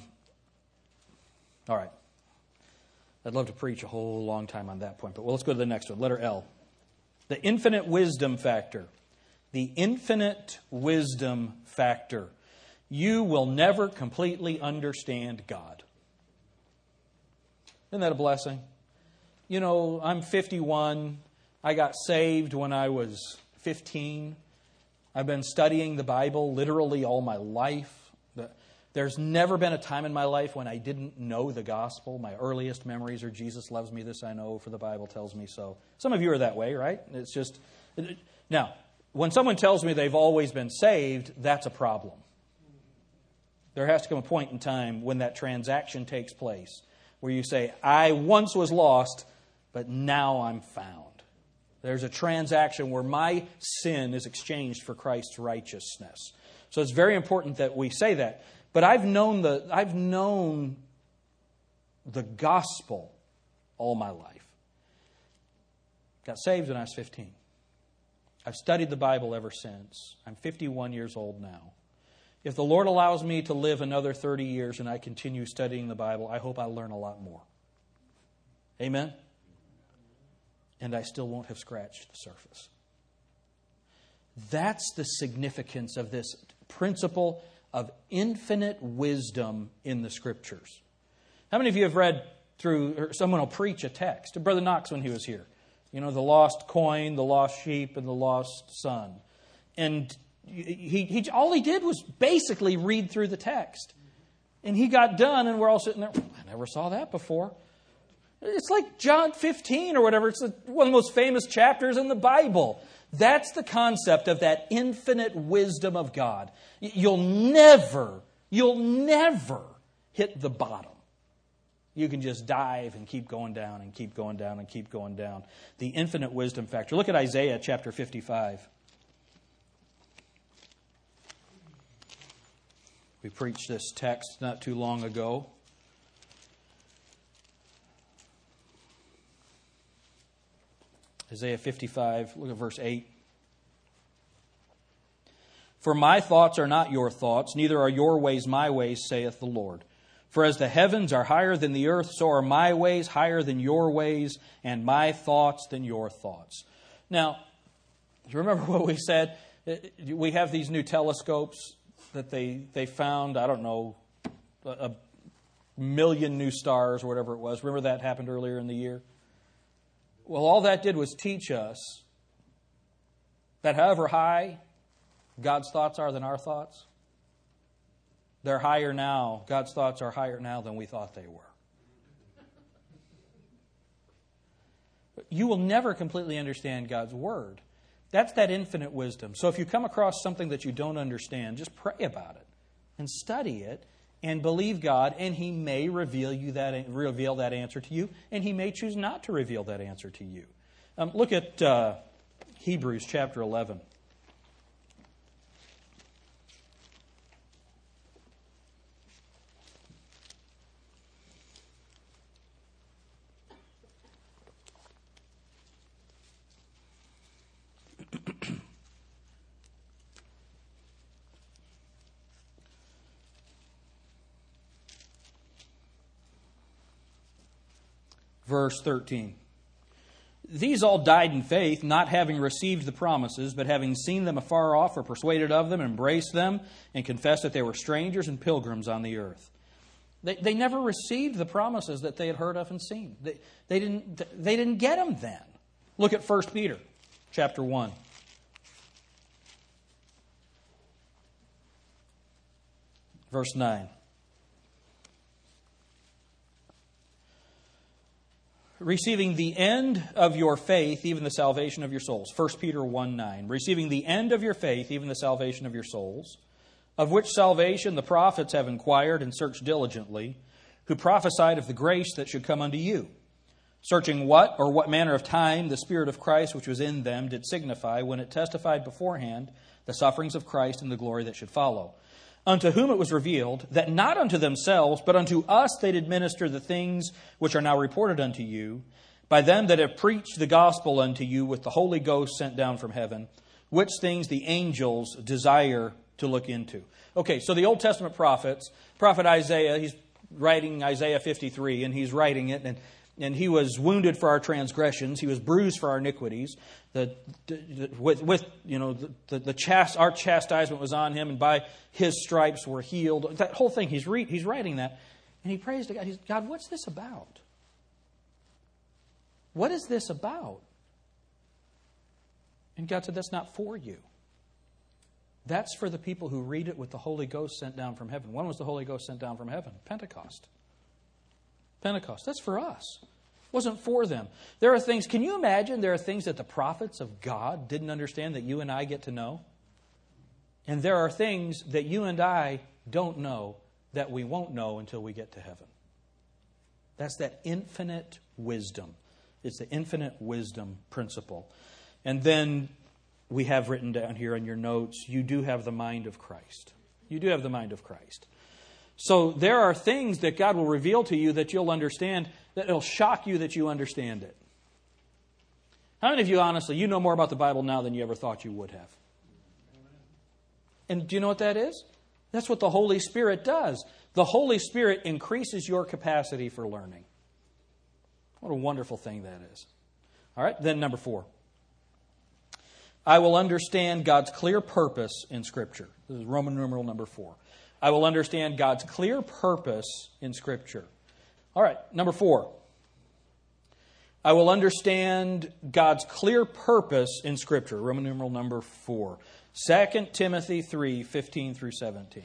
right. I'd love to preach a whole long time on that point, but let's go to the next one. Letter L. The infinite wisdom factor. The infinite wisdom factor. You will never completely understand God. Isn't that a blessing? I'm 51. I got saved when I was 15. I've been studying the Bible literally all my life. There's never been a time in my life when I didn't know the gospel. My earliest memories are Jesus loves me, this I know, for the Bible tells me so. Some of you are that way, right? It's just... Now, when someone tells me they've always been saved, that's a problem. There has to come a point in time when that transaction takes place where you say, I once was lost, but now I'm found. There's a transaction where my sin is exchanged for Christ's righteousness. So it's very important that we say that. But I've known the gospel all my life. Got saved when I was 15. I've studied the Bible ever since. I'm 51 years old now. If the Lord allows me to live another 30 years and I continue studying the Bible, I hope I'll learn a lot more. Amen? And I still won't have scratched the surface. That's the significance of this principle of infinite wisdom in the Scriptures. How many of you have read through, or someone will preach a text? Brother Knox, when he was here. The lost coin, the lost sheep, and the lost son. And he all he did was basically read through the text. And he got done, and we're all sitting there, I never saw that before. It's like John 15 or whatever. It's one of the most famous chapters in the Bible. That's the concept of that infinite wisdom of God. You'll never hit the bottom. You can just dive and keep going down and keep going down and keep going down. The infinite wisdom factor. Look at Isaiah chapter 55. We preached this text not too long ago. Isaiah 55, look at verse 8. For my thoughts are not your thoughts, neither are your ways my ways, saith the Lord. For as the heavens are higher than the earth, so are my ways higher than your ways, and my thoughts than your thoughts. Now, do you remember what we said? We have these new telescopes that they found, I don't know, a million new stars or whatever it was. Remember that happened earlier in the year? Well, all that did was teach us that however high God's thoughts are than our thoughts, they're higher now. God's thoughts are higher now than we thought they were. You will never completely understand God's Word. That's that infinite wisdom. So if you come across something that you don't understand, just pray about it and study it and believe God, and He may reveal that answer to you, and He may choose not to reveal that answer to you. Look at Hebrews chapter 11. Verse 13. These all died in faith, not having received the promises, but having seen them afar off, were persuaded of them, embraced them, and confessed that they were strangers and pilgrims on the earth. They never received the promises that they had heard of and seen. They didn't get them then. Look at 1 Peter chapter 1. Verse 9. Receiving the end of your faith, even the salvation of your souls. 1 Peter 1:9. Receiving the end of your faith, even the salvation of your souls, of which salvation the prophets have inquired and searched diligently, who prophesied of the grace that should come unto you, searching what manner of time the Spirit of Christ which was in them did signify, when it testified beforehand the sufferings of Christ and the glory that should follow. Unto whom it was revealed that not unto themselves, but unto us they did minister the things which are now reported unto you, by them that have preached the gospel unto you with the Holy Ghost sent down from heaven, which things the angels desire to look into. Okay, so the Old Testament prophets, prophet Isaiah, he's writing Isaiah 53, and he's writing it, and he was wounded for our transgressions, he was bruised for our iniquities. Our chastisement was on him, and by his stripes we're healed. That whole thing, he's writing that, and he prays to God. He's, God, what's this about? What is this about? And God said, that's not for you. That's for the people who read it with the Holy Ghost sent down from heaven. When was the Holy Ghost sent down from heaven? Pentecost. That's for us. It wasn't for them. There are things, can you imagine there are things that the prophets of God didn't understand that you and I get to know? And there are things that you and I don't know that we won't know until we get to heaven. That's that infinite wisdom. It's the infinite wisdom principle. And then we have written down here in your notes, you do have the mind of Christ. You do have the mind of Christ. So there are things that God will reveal to you that you'll understand, that it'll shock you that you understand it. How many of you, honestly, you know more about the Bible now than you ever thought you would have? And do you know what that is? That's what the Holy Spirit does. The Holy Spirit increases your capacity for learning. What a wonderful thing that is. All right, then number 4. I will understand God's clear purpose in Scripture. This is Roman numeral number 4. I will understand God's clear purpose in Scripture. All right, number 4. I will understand God's clear purpose in Scripture. Roman numeral number 4. 2 Timothy 3, 15 through 17.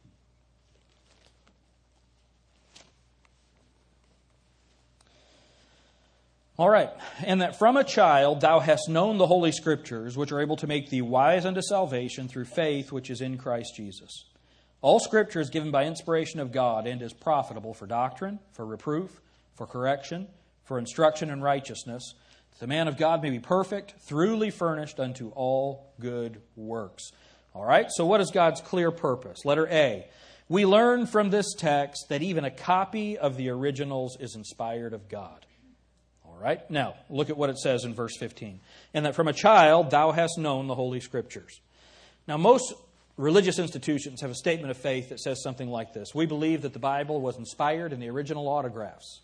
All right, and that from a child thou hast known the Holy Scriptures, which are able to make thee wise unto salvation through faith which is in Christ Jesus. All Scripture is given by inspiration of God and is profitable for doctrine, for reproof, for correction, for instruction in righteousness, that the man of God may be perfect, thoroughly furnished unto all good works. All right, so what is God's clear purpose? Letter A. We learn from this text that even a copy of the originals is inspired of God. All right, now look at what it says in verse 15. And that from a child thou hast known the Holy Scriptures. Now most religious institutions have a statement of faith that says something like this. We believe that the Bible was inspired in the original autographs.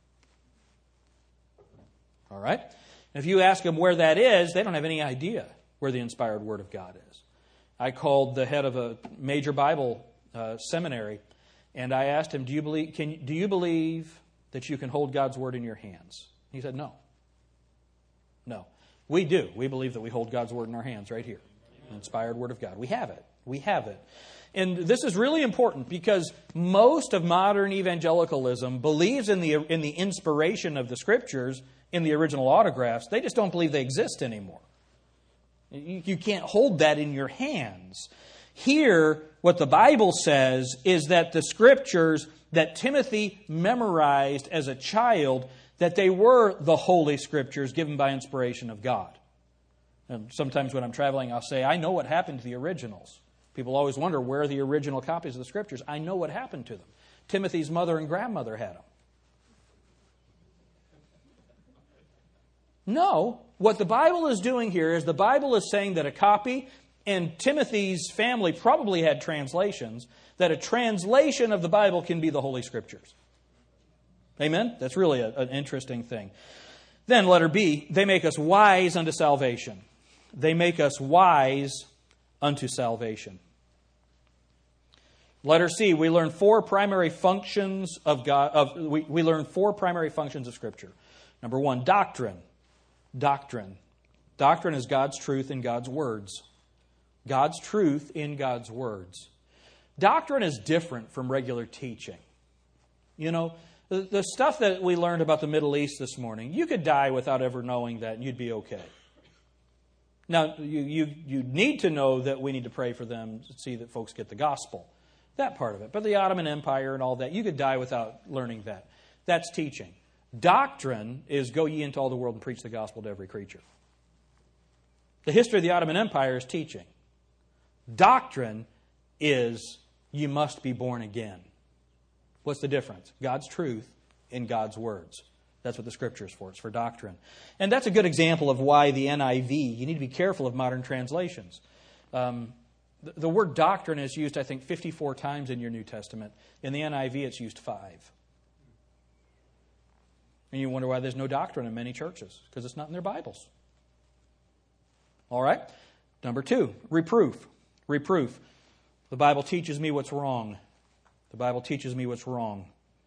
All right? And if you ask them where that is, they don't have any idea where the inspired Word of God is. I called the head of a major Bible seminary, and I asked him, do you believe that you can hold God's Word in your hands? He said, no. No. We do. We believe that we hold God's Word in our hands right here. The inspired Word of God. We have it. We have it. And this is really important because most of modern evangelicalism believes in the inspiration of the Scriptures in the original autographs. They just don't believe they exist anymore. You can't hold that in your hands. Here, what the Bible says is that the Scriptures that Timothy memorized as a child, that they were the Holy Scriptures given by inspiration of God. And sometimes when I'm traveling, I'll say, I know what happened to the originals. People always wonder, where are the original copies of the Scriptures? I know what happened to them. Timothy's mother and grandmother had them. No, what the Bible is doing here is the Bible is saying that a copy, and Timothy's family probably had translations, that a translation of the Bible can be the Holy Scriptures. Amen? That's really an interesting thing. Then, letter B, they make us wise unto salvation. They make us wise unto salvation. Letter C, we learn four primary functions of God. We learn four primary functions of Scripture. Number one, doctrine. Doctrine. Doctrine is God's truth in God's words. God's truth in God's words. Doctrine is different from regular teaching. You know, the stuff that we learned about the Middle East this morning, you could die without ever knowing that and you'd be okay. Now, you need to know that we need to pray for them to see that folks get the gospel. That part of it. But the Ottoman Empire and all that, you could die without learning that. That's teaching. Doctrine is go ye into all the world and preach the gospel to every creature. The history of the Ottoman Empire is teaching. Doctrine is you must be born again. What's the difference? God's truth in God's words. That's what the Scripture is for. It's for doctrine. And that's a good example of why the NIV, you need to be careful of modern translations. The word doctrine is used, I think, 54 times in your New Testament. In the NIV, it's used 5. And you wonder why there's no doctrine in many churches. Because it's not in their Bibles. All right? Number 2, reproof. Reproof. The Bible teaches me what's wrong. The Bible teaches me what's wrong.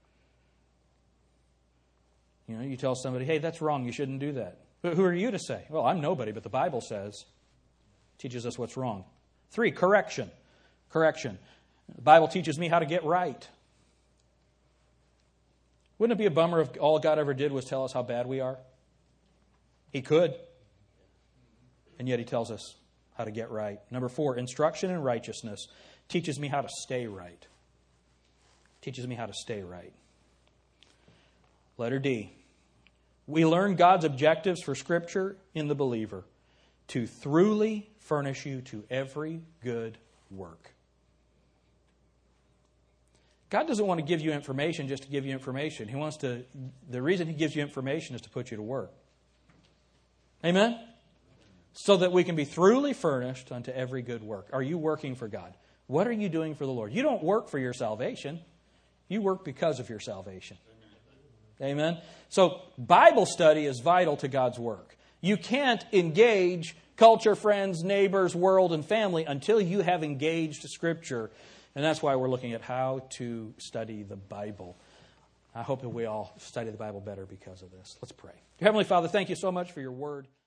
You know, you tell somebody, hey, that's wrong, you shouldn't do that. But who are you to say? Well, I'm nobody, but the Bible says, teaches us what's wrong. 3, correction. Correction. The Bible teaches me how to get right. Wouldn't it be a bummer if all God ever did was tell us how bad we are? He could. And yet He tells us how to get right. Number 4, instruction in righteousness teaches me how to stay right. Teaches me how to stay right. Letter D. We learn God's objectives for Scripture in the believer to throughly furnish you to every good work. God doesn't want to give you information just to give you information. He wants to. The reason He gives you information is to put you to work. Amen? So that we can be throughly furnished unto every good work. Are you working for God? What are you doing for the Lord? You don't work for your salvation. You work because of your salvation. Amen? So Bible study is vital to God's work. You can't engage culture, friends, neighbors, world, and family until you have engaged Scripture. And that's why we're looking at how to study the Bible. I hope that we all study the Bible better because of this. Let's pray. Heavenly Father, thank you so much for your word.